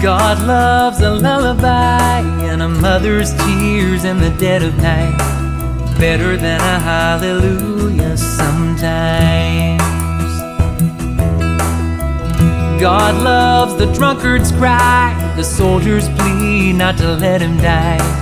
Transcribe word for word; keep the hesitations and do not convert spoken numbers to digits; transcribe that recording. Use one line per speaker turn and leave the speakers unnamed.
God loves a lullaby and a mother's tears in the dead of night better than a hallelujah sometimes. God loves the drunkard's cry, the soldier's plea not to let him die.